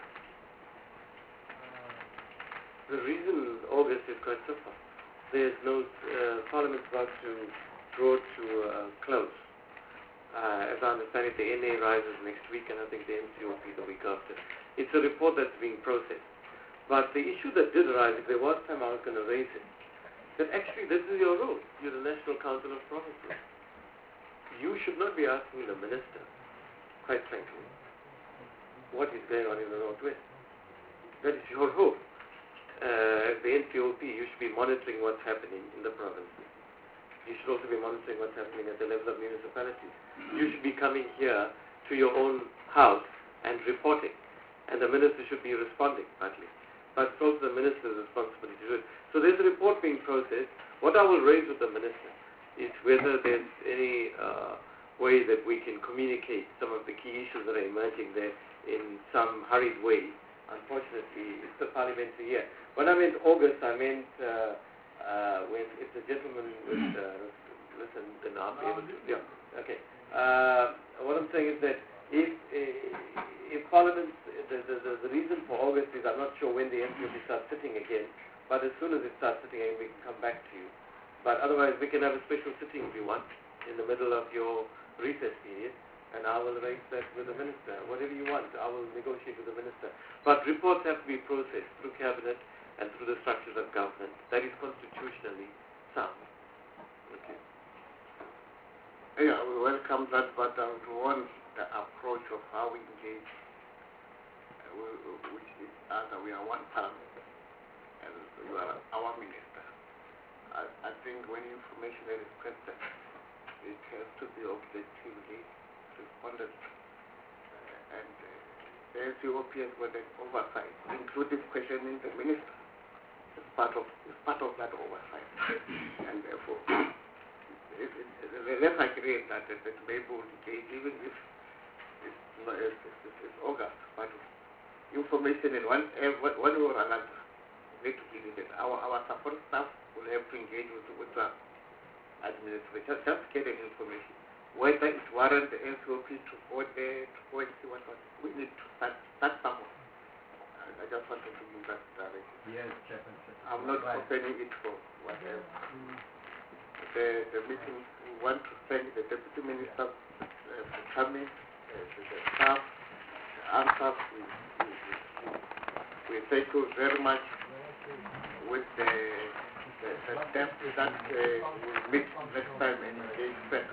The reason August is quite simple. There's no, uh, Parliament's about to draw to uh, close. Uh, as I understand it, the N A rises next week, and I think the M C O P the week after. It's a report that's being processed. But the issue that did arise, if there was time I was going to raise it, that actually this is your role. You're the National Council of Provinces. You should not be asking the Minister, quite frankly, what is going on in the Northwest. That is your role. Uh, as the N C O P, you should be monitoring what's happening in the provinces. You should also be monitoring what's happening at the level of municipalities. You should be coming here to your own house and reporting. And the Minister should be responding, partly. But it's also the Minister's responsibility to do it. So there's a report being processed. What I will raise with the Minister is whether there's any uh, way that we can communicate some of the key issues that are emerging there in some hurried way. Unfortunately, it's the parliamentary year. When I meant August, I meant uh, uh, when if the gentleman would uh, listen, then I'll be able to. Yeah. Okay. Uh, what I'm saying is that if if Parliament, the, the, the, the reason for August is I'm not sure when the M P O P starts sitting again, but as soon as it starts sitting again, we can come back to you. But otherwise, we can have a special sitting if you want in the middle of your recess period, and I will arrange that with the Minister. Whatever you want, I will negotiate with the Minister. But reports have to be processed through Cabinet and through the structures of government. That is constitutionally sound. Okay. Yeah, we welcome that, but I would want the approach of how we engage, uh, we, which is either we are one parliament and you are our minister. I, I think when information is requested, it has to be objectively responded to. Uh, and uh, the N C O P has got an oversight, including questioning the minister. It's part of, it's part of that oversight. And therefore, it, it, it, let's agree that, that, that maybe we'll engage, even if it's, not, it's, it's, it's August, but information in one, one way or another need to be needed. Our, our support staff will have to engage with, with the administration, just, just get an information. Whether it warrants the N C O P to go there, to go and see what, what we need to start, start somewhere. I, I just wanted to give that direction. Yes, Chairman. I'm not right. opening it for whatever. Mm. The, the meeting, we want to thank the Deputy Minister uh, for coming, uh, the, the staff, the answers. We, we, we, we thank you very much with the, the, the step that uh, we'll meet next time and engage better.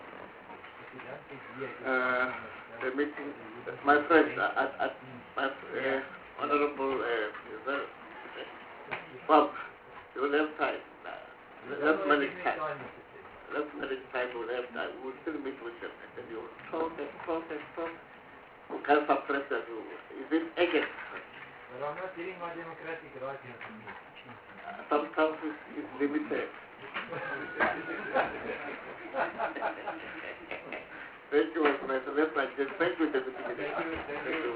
Uh, the meeting, my friends, uh, at, at my uh, Honorable uh, Bob, you will have time. Uh, let's manage time. Let's manage time, we'll have time. We'll still meet with them and then you'll talk and talk and talk. We can't suppress that. Is it again? But I'm not getting my democratic right here from me. Uh, sometimes it's, it's limited. Thank you, Deputy Minister. Thank you. Thank you.